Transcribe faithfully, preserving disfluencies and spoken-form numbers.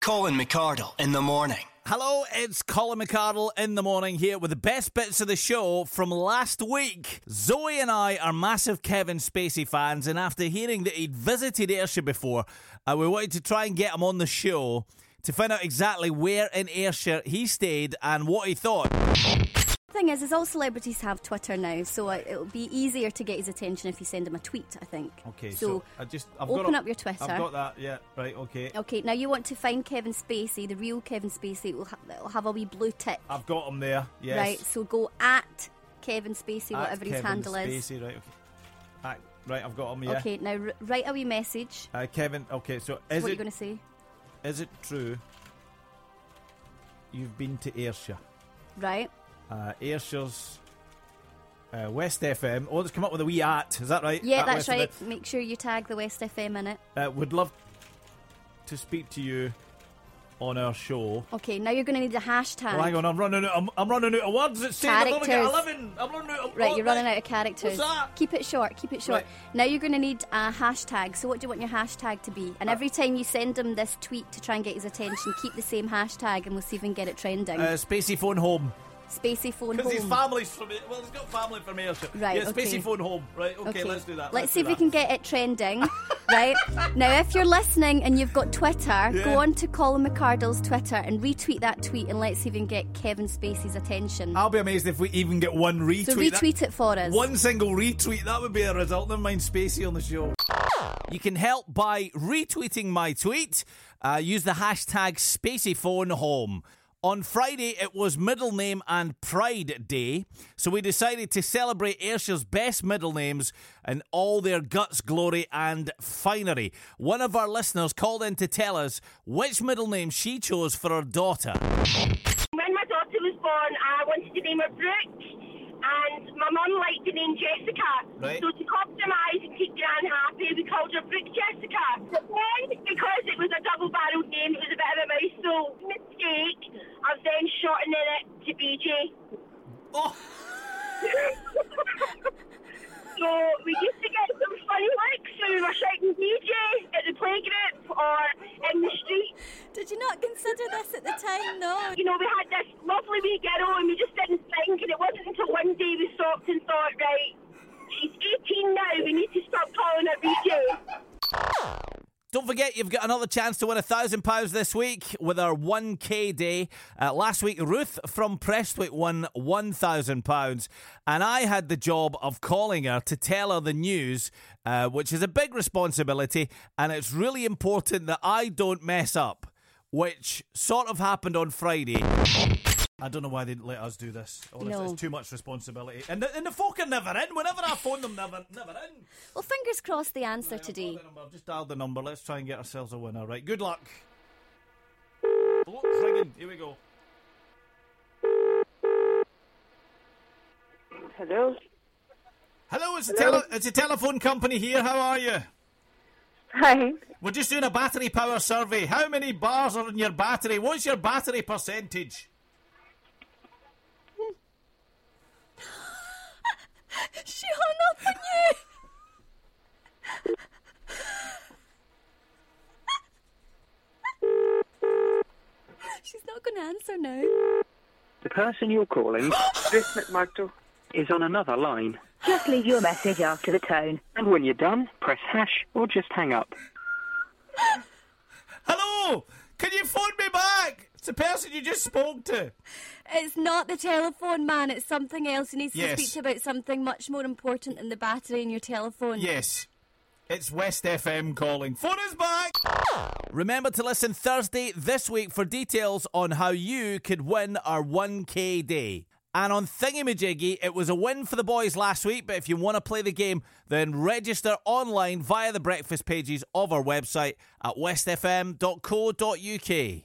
Colin McArdle in the morning. Hello, it's Colin McArdle in the morning here with the best bits of the show from last week. Zoe and I are massive Kevin Spacey fans, and after hearing that he'd visited Ayrshire before, uh, we wanted to try and get him on the show to find out exactly where in Ayrshire he stayed and what he thought. The thing is, is all celebrities have Twitter now, so it'll be easier to get his attention if you send him a tweet, I think. Okay, so, so I just I've open got up your Twitter. I've got that, yeah, right, okay. Okay, now you want to find Kevin Spacey, the real Kevin Spacey. It'll, ha- it'll have a wee blue tick. I've got him there, yes. Right, so go at Kevin Spacey, At whatever his Kevin handle Spacey, is. right, okay. At, right, I've got him, yeah. Okay, now r- write a wee message. Uh, Kevin, okay, so So is what are it you going to say? is it true you've been to Ayrshire? Right. Uh, Ayrshire's uh, West F M. Oh, it's come up with a wee at. Is that right? Yeah, At that's West right. F M. Make sure you tag the West F M in it. Uh, would love to speak to you on our show. Okay, now you're going to need a hashtag. Oh, hang on, I'm running out. I'm, I'm running out of words. It's saying I'm only get Characters. eleven. I'm running out of Right, oh, you're running out of characters. What's that? Keep it short, keep it short. Right. Now you're going to need a hashtag. So what do you want your hashtag to be? And every time you send him this tweet to try and get his attention, keep the same hashtag and we'll see if we can get it trending. Uh, Spacey phone home. Spacey phone Because his home. family's from it. Well, he's got family from Ayrshire. Right, Yeah, Spacey okay. phone home. Right, okay, Okay, let's do that. Let's, see do if we that. can get it trending. Right? Now, if you're listening and you've got Twitter, Yeah. go on to Colin McArdle's Twitter and retweet that tweet and let's see if we can get Kevin Spacey's attention. I'll be amazed if we even get one retweet. so retweet it for us. One single retweet, that would be a result. Never mind Spacey on the show. You can help by retweeting my tweet. Uh, use the hashtag SpaceyPhoneHome. On Friday, it was Middle Name and Pride Day, so we decided to celebrate Ayrshire's best middle names and all their guts, glory and finery. One of our listeners called in to tell us which middle name she chose for her daughter. When my daughter was born, I wanted to name her Brooke, and my mum liked the name Jessica. Right. So to compromise and keep Gran happy, we called her Brooke Jessica. But then, because it was a double-barreled name, it was a bit of a mouthful mistake. I've then shortened it to B J. Oh! So we used to get some funny looks when we were shouting B J at the playgroup or in the street. Did you not consider this at the time, though? You know, we had this lovely wee girl and we just didn't think, and it wasn't until one day we stopped and thought, right, she's eighteen now, we need to stop calling her B J. Don't forget, you've got another chance to win one thousand pounds this week with our one K day. Uh, last week, Ruth from Prestwick won one thousand pounds, and I had the job of calling her to tell her the news, uh, which is a big responsibility, and it's really important that I don't mess up, which sort of happened on Friday. I don't know why they didn't let us do this. Honestly, No. it's too much responsibility. And the, and the folk are never in. Whenever I phone them, never, never in. Well, fingers crossed the answer Right, I've today. got the number. I've just dialed the number. Let's try and get ourselves a winner. Right, good luck. Bloke's ringing. Here we go. Hello? Hello, it's a, tele- it's a telephone company here. How are you? Hi. We're just doing a battery power survey. How many bars are in your battery? What's your battery percentage? She hung up on you. She's not going to answer now. The person you're calling, Chris McMurdo, is on another line. Just leave your message after the tone. And when you're done, press hash or just hang up. Hello? Can you phone me back? It's the person you just spoke to. It's not the telephone man, it's something else. He needs Yes. to speak to about something much more important than the battery in your telephone. Yes. It's West F M calling. Phone us back. Remember to listen Thursday this week for details on how you could win our one K day. And on Thingamajiggy, it was a win for the boys last week, but if you want to play the game, then register online via the breakfast pages of our website at west f m dot co dot u k.